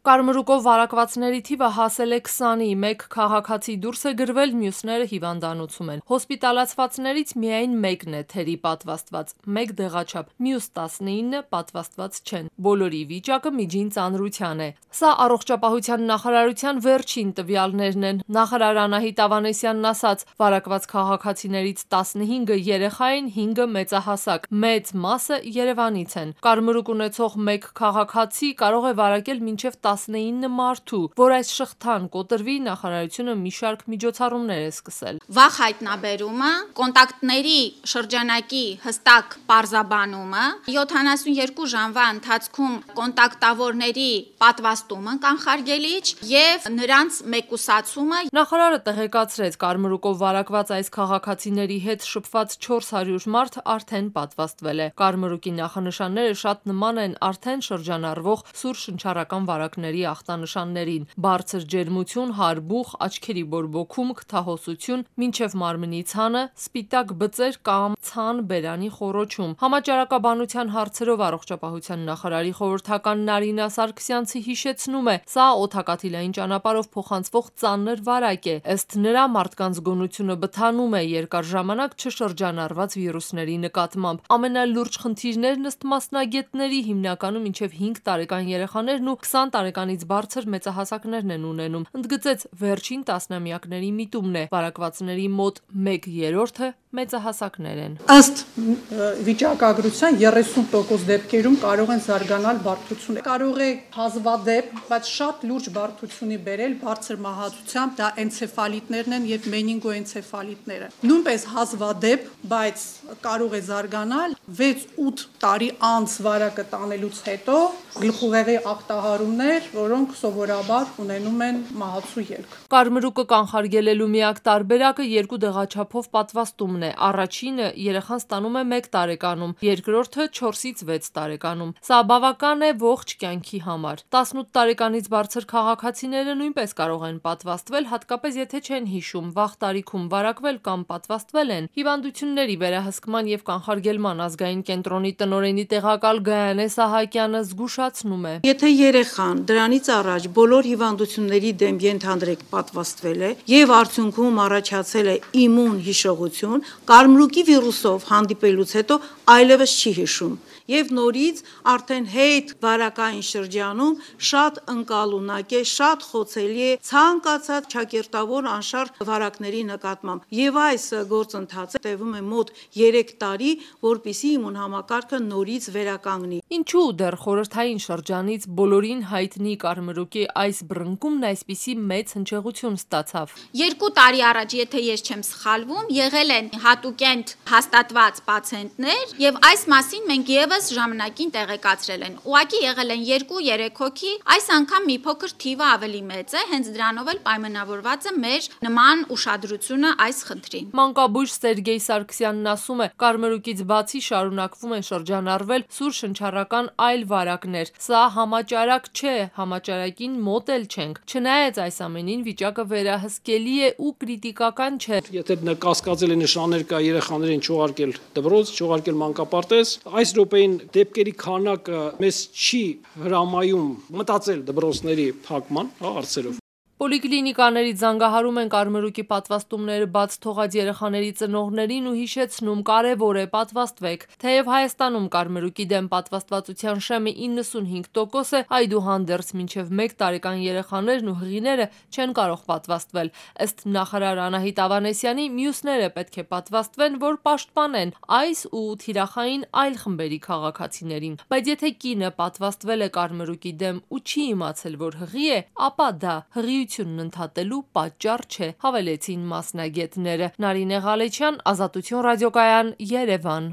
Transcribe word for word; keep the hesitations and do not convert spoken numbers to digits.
Կարմրուկով վարակվածների թիվը հասել է քսանի, մեկ քաղաքացի դուրս է գրվել, մյուսները հիվանդանոցում են։ Հոսպիտալացվածներից միայն մեկն է թերի պատվաստված, մեկ դեղաչափ, մյուս տասնինը պատվաստված չեն։ Բոլորի վիճակը միջին ծանրության է։ Սա առողջապահության նախարարության վերջին տվյալներն են։ Նախարար Անահիտ Ավանեսյանն ասաց, վարակված քաղաքացիներից տասնհինգը երեխա են, հինգը մեծահասակ, մեծ մասը Երևանից են։ Կարմրուկ ունեցող մեկ քաղաքացի կարող է վարակել մինչև տասնինը մարդու, որ այս շղթան կոտրվի, նախարարությունը մի շարք միջոցառումներ է սկսել։ Վաղ հայտնաբերումը, կոնտակտների շրջանակի հստակ պարզաբանումը, յոթանասունյոթ ժամվա ընթացքում կոնտակտավորների պատվաստումը կանխարգելիչ եւ նրանց մեկուսացումը։ Նախարարը տեղեկացրեց, կարմրուկով վարակված այս քաղաքացիների հետ շփված չորս հարյուր մարդ արդեն պատվաստվել է։ Կարմրուկի նախանշանները շատ նման են արդեն շրջանառվող սուր շնչառական վարակների ախտանշաններին՝ բարձր ջերմություն, հարբուխ, աչքերի բորբոքում, քթահոսություն, մինչև մարմնի ցանը, սպիտակ բծեր կամ ցան բերանի խոռոչում։ Համաճարակաբանության հարցերով առողջապահության նախարարի խորհրդական Նարինա Սարգսյանցի հիշեցնում է, սա օդակաթիլային ճանապարհով փոխանցվող ծանր վարակ է։ Ըստ նրա, մարդկանց գոնությունը բթանում է երկար ժամանակ չշրջանառված վիրուսների նկատմամբ։ Ամենալուրջ խնդիրներն ըստ մասնագետների հիմնականում մինչև հինգ տարեկան երեխաներն ու քսան տարեկանից բարձր մեծահասակներն են ունենում։ Ընդգծեց, վերջին տասնամյակների միտումն է, վարակվածների մոտ մեկ երրորդը մեծահասակներ են։ Ըստ վիճակագրության երեսուն տոկոս դեպքերում կարող են զարգանալ բարդությունը։ Կարող է հազվադեպ, բայց շատ լուրջ բարդությունի բերել բարձր մահացությամբ, դա էնցեֆալիտներն են եւ մենինգոէնցեֆալիտները։ Նույնպես հազվադեպ, բայց կարող է զարգանալ վեց ութ տարի անց վարակը տանելուց հետո գլխուղեղի ախտահարումներ, որոնք սովորաբար ունենում են մահացու ելք։ Կարմրուկը կանխարգելելու միակ տարբերակը երկու դեղաչափով պատվաստումն է։ Առաջինը երեխան ստանում է մեկ տարեկանում, երկրորդը չորսից վեց տարեկանում։ Սա բավական է ողջ կյանքի համար։ տասնութ տարեկանից բարձր քաղաքացիները նույնպես կարող են պատվաստվել, հատկապես եթե չեն հիշում, վաղ տարիքում վարակվել կամ պատվաստվել են։ Հիվանդությունների վերահսկման եւ կանխարգելման ազգային կենտրոնի տնօրենի տեղակալ Գայանե Սահակյանը զգուշացնում է. Եթե երեխան դրանից առաջ բոլոր հիվանդությունների դեմ ենթադրեք պատվաստվել է եւ արդյունքում առաջացել է իմուն հիշողություն, կարմրուկի վիրուսով հանդիպելուց հետո այլևս չի հիշում եւ նորից արդեն հետ վարակային շրջանում շատ ընկալունակ է, շատ խոցելի է ցանկացած ճակերտավոր անշարժ վարակների նկատմամբ եւ այս գործընթացը տևում է մոտ երեք տարի, որպիսի իմուն համակարգը նորից վերականգնի։ Ինչու դեռ խորհրդային շրջանից բոլորին հայտնի կարմրուկի այս բռնկումն այսպիսի մեծ հնչեղություն ստացավ։ Երկու տարի առաջ, եթե ես չեմ սխալվում, եղել են հատուկենտ հաստատված պացիենտներ եւ այս մասին մենք եւս ժամանակին տեղեկացրել են։ Ուղղակի եղել են երկու-երեք հոգի, այս անգամ մի փոքր թիվը ավելի մեծ է, հենց դրանով էլ պայմանավորված է մեր նման ուշադրությունը այս խնդրին։ Մանկաբույժ Սերգեյ Սարգսյանն ասում է, կարմրուկից բացի շարունակվում են շրջանառվել սուր շնչառական այլ վարակներ։ Սա համաճարակ չէ, համաճարակին մոտ էլ չենք։ Չնայած այս ամենին վիճակը վերահսկելի է ու կրիտիկական չէ։ Եթե կասկածելի նշաններ կա երեխաներին չուղարկել դպրոց, չուղարկել մանկապարտեզ, այս րոպեին դեպքերի քանակը մեզ չի հրամայում մտածել դպրոցների փակման հարցերով։ Պոլիկլինիկաներից զանգահարում են կարմրուկի պատվաստումները բաց թողած երեխաների ծնողներին ու հիշեցնում, կարևոր է պատվաստվեք։ Թեև Հայաստանում կարմրուկի դեմ պատվաստվածության շեմը իննսունհինգ տոկոս է, այդուհանդերձ մինչև մեկ տարեկան երեխաներն ու հղիները չեն կարող պատվաստվել։ Ըստ նախարար Անահիտ Ավանեսյանի, մյուսները պետք է պատվաստվեն, որ պաշտպանեն այս ու թիրախային այլ խմբերի քաղաքացիներին։ Բայց եթե կինը պատվաստվել է կարմրուկի դեմ ու չի իմացել, որ հղի է, ապա դա հղիությունն ընդհատելու պատճառ չէ, հավելեցին մասնագետները։ Նարինե Ղալեչյան, Ազատություն ռադիոկայան, Երևան։